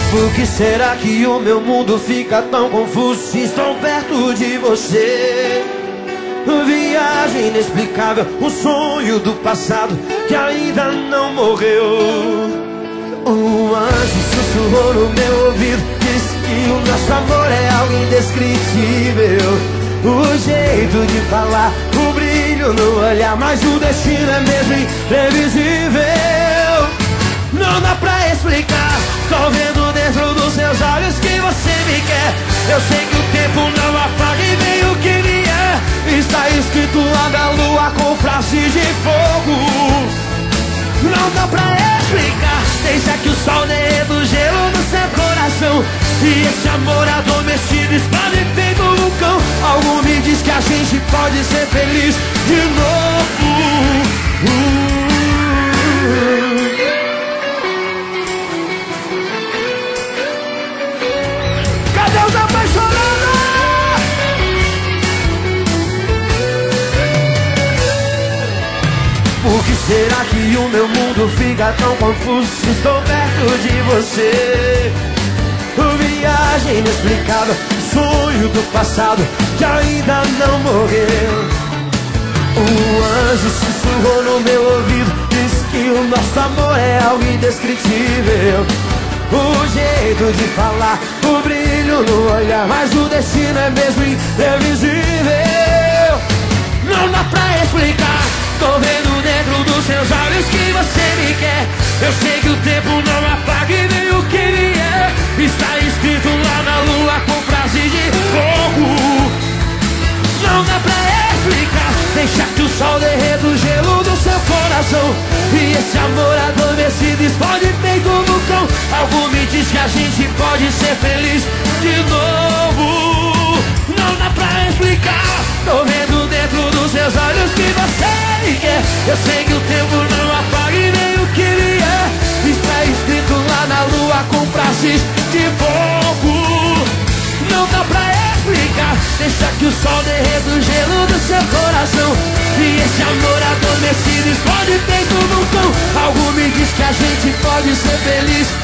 Por que será que o meu mundo fica tão confuso se estou perto de você? Viagem inexplicável, um sonho do passado que ainda não morreu. Um anjo sussurrou no meu ouvido, disse que o nosso amor é algo indescritível. O jeito de falar, o brilho no olhar, mas o destino é mesmo imprevisível. Não dá pra explicar, tô vendo dentro dos seus olhos que você me quer. Eu sei que o tempo não apaga e vem o que vier. Está escrito lá na lua com frases de fogo. Não dá pra explicar, deixa que o sol derreta o gelo no seu coração. E esse amor adormecido explode feito um vulcão. Algo me diz que a gente pode ser feliz de novo. Cadê os apaixonados? Por que será que o meu mundo fica tão confuso se estou perto de você? Viagem inexplicável, sonho do passado que ainda não morreu. Um anjo sussurrou no meu ouvido, disse que o nosso amor é algo indescritível. O jeito de falar, o brilho no olhar, mas o destino é mesmo imprevisível. Não dá pra explicar, tô vendo dentro dos seus olhos que você me quer. Eu sei que o tempo não apaga e nem o que vier. Está escrito lá na lua com frase de fogo. Não dá pra explicar, deixa que o sol derreta o gelo do seu coração. E esse amor adormecido explode feito um vulcão. Algo me diz que a gente pode ser feliz de novo. Não dá pra explicar, tô vendo dentro dos seus olhos que você me quer. Eu sei que o tempo não apaga e nem o que vier. Está escrito lá na lua com frases de fogo. Não dá pra explicar, deixa que o sol derreta o gelo do seu coração. E esse amor adormecido explode feito um vulcão. Algo me diz que a gente pode ser feliz